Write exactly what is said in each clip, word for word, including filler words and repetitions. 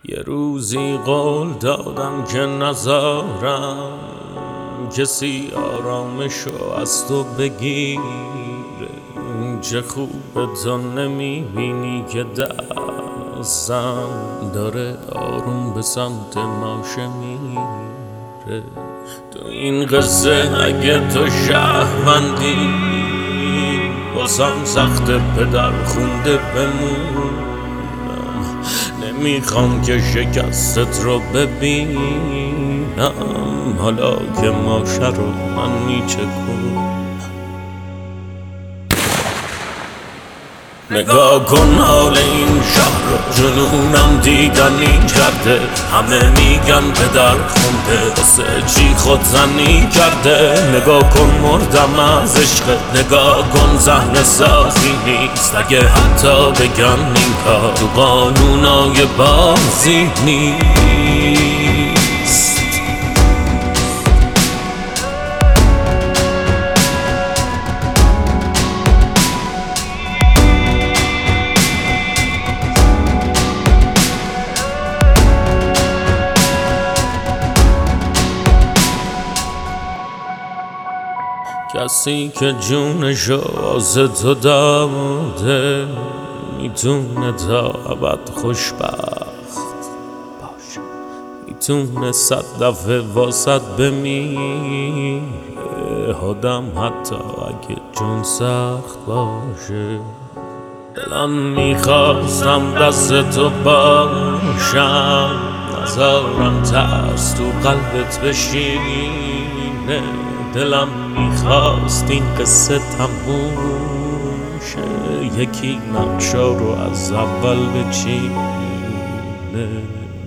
یه روزی قول دادم که نذارم کسی آرامشو از تو بگیره. چه خوبه تو نمیبینی که دستم داره آروم به سمت ماشه میره. تو این قصه اگه تو شهروندی بازم سخت پدر خونده بمونم. نمیخوام که شکستت رو ببینم حالا که ماشه رو من میچکونم. نگاه کن حال این شهر رو، جنونم دیدنی کرده. همه میگن پدر خونده واسه چی خودزنی کرده. نگاه کن مردم از عشق، نگاه کن صحنه سازی نیست. اگه حتی بگن این کار تو قانونای بازی نیست. کسی که جونشو از تو داده میتونه تا ابد خوشبخت باشه. میتونه صد دفعه واسط بمیره آدم حتی اگه جون سخت باشه. دلم میخواستم دست تو باشم، نذارم ترس تو قلبت بشینه. دلم میخواست این قصه تموم شه، یکی نقشا رو از اول بچینه.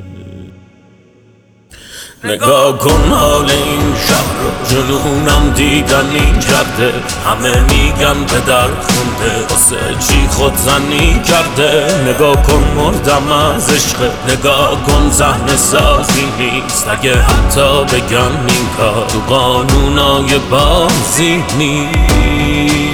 نگاه کن حال این شهر رو، جنونم دیدنی کرده. همه میگن پدر خونده واسه چی خودزنی کرده. نگاه کن مردم از عشق، نگاه کن صحنه سازی نیست. اگه حتی بگن این کار تو قانونای بازی نیست.